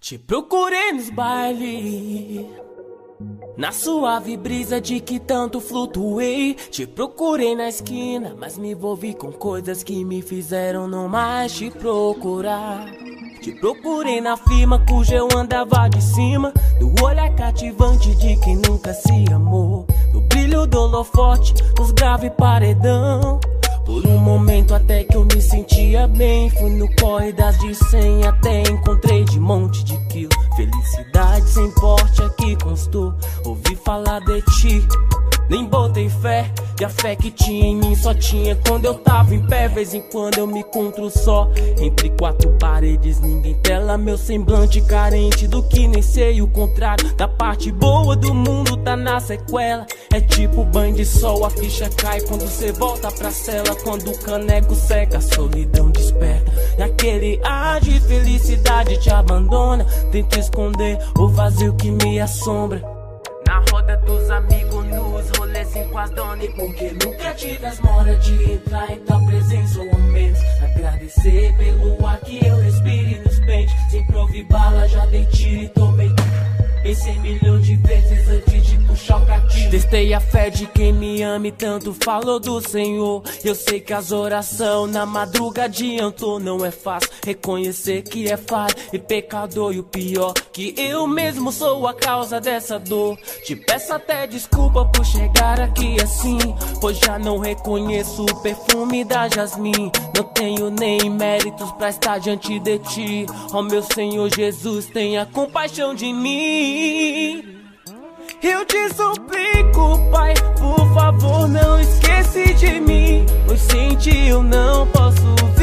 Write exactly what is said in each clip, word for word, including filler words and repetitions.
Te procurei nos bailes, na suave brisa de que tanto flutuei. Te procurei na esquina, mas me envolvi com coisas que me fizeram não mais te procurar. Te procurei na firma cujo eu andava de cima, do olhar cativante de quem nunca se amou, no brilho do holofote, nos grave paredão. Por um momento até que eu me sentia bem, fui no corre das de cem até encontrei de monte de quilo. Felicidade sem porte aqui constou, ouvi falar de ti, nem botei fé, e a fé que tinha em mim só tinha quando eu tava em pé. Vez em quando eu me encontro só, entre quatro paredes, ninguém tela meu semblante carente do que nem sei o contrário. Da parte boa do mundo tá na sequela, é tipo banho de sol, a ficha cai quando cê volta pra cela. Quando o caneco seca, a solidão desperta, e aquele ar de felicidade te abandona. Tento esconder o vazio que me assombra, na roda dos amigos, nos rolezinhos com as donas. E porque nunca tive as moras de entrar em tua presença, ou ao menos agradecer pelo ar que eu respiro e nos pente. Sem prove bala, já dei tiro e tomei, pensei milhão de vezes antes de puxar o gatilho. Testei a fé de quem me ama e tanto falou do Senhor. Eu sei que as orações na madruga adiantou. Não é fácil reconhecer que é falho e pecador, e o pior, que eu mesmo sou a causa dessa dor. Te peço até desculpa por chegar aqui assim, pois já não reconheço o perfume da jasmim. Não tenho nem méritos pra estar diante de ti, ó meu Senhor Jesus, tenha compaixão de mim. Eu te suplico, Pai, por favor, não esquece de mim, pois sem ti eu não posso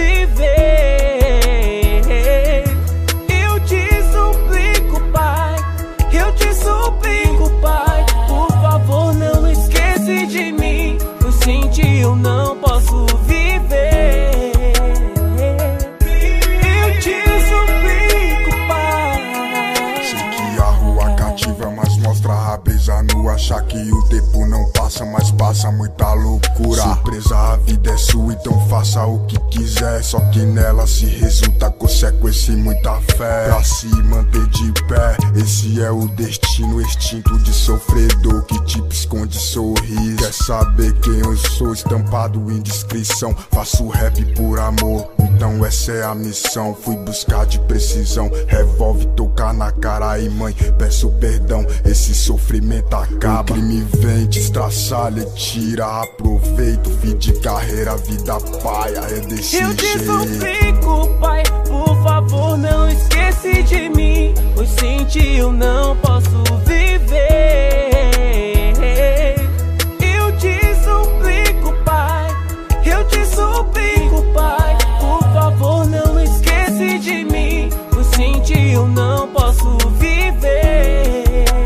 viver. Eu te suplico, Pai, eu te suplico, Pai, por favor, não esquece de mim, pois sem ti eu não posso viver. Eu te suplico, Pai. Sei que a rua cativa, mas mostra a brisa no achar que o tempo não passa, mas passa muita loucura. Surpresa, a vida é sua, então faça o que quiser, só que nela se resulta consequência e muita fé pra se manter de pé. Esse é o destino extinto de sofredor que tipo esconde sorriso. Quer saber quem eu sou? Estampado em descrição. Faço rap por amor, então essa é a missão. Fui buscar de precisão, revolve tocar na cara e mãe, peço perdão, esse sofrimento acaba. O crime vem destraçar, lhe tira, aproveito, fim de carreira, vida paia, é desse Eu te jeito. suplico, Pai, por favor, não esquece de mim, pois sem ti eu não posso viver. Eu te suplico, Pai, eu te suplico, Pai, por favor, não esquece de mim, pois sem ti eu não posso viver.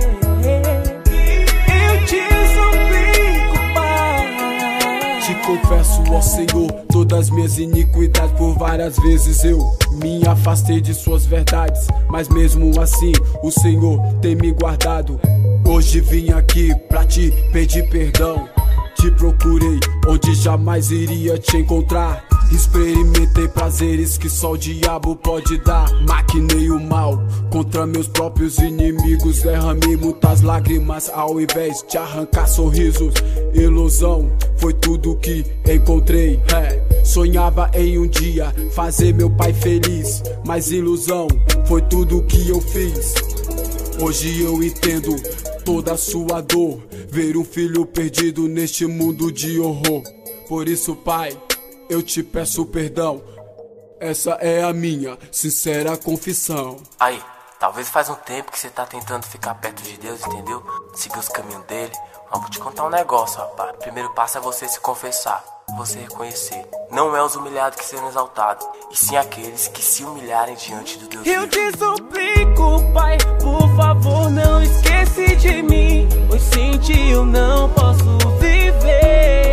Eu te suplico, Pai. Te confesso, ó Senhor, todas minhas iniquidades. Por várias vezes eu me afastei de suas verdades, mas mesmo assim o Senhor tem me guardado. Hoje vim aqui pra te pedir perdão. Te procurei onde jamais iria te encontrar. Experimentei prazeres que só o diabo pode dar. Maquinei o mal contra meus próprios inimigos. Derramei muitas lágrimas ao invés de arrancar sorrisos. Ilusão foi tudo que encontrei, é. Sonhava em um dia fazer meu pai feliz, mas ilusão foi tudo que eu fiz. Hoje eu entendo toda a sua dor, ver um filho perdido neste mundo de horror. Por isso, Pai, eu te peço perdão, essa é a minha sincera confissão. Aí, talvez faz um tempo que você tá tentando ficar perto de Deus, entendeu? Seguir os caminhos dele. Mas vou te contar um negócio, rapaz. O primeiro passo é você se confessar, você reconhecer. Não é os humilhados que serão exaltados, e sim aqueles que se humilharem diante do Deus. Eu te suplico, Pai, por favor, não esquece de mim, pois sem ti eu não posso viver.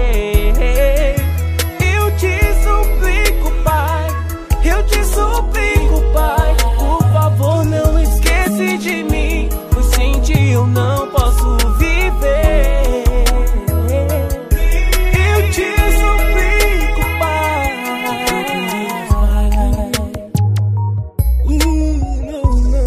Eu te suplico, Pai, eu te suplico, Pai, por favor, não esquece de mim, pois sem ti eu não posso viver. Eu te suplico, Pai. Uh, não, não.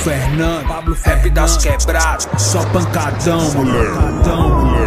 Fernando, Pablo rap das Fernando, quebradas. só pancadão, moleque.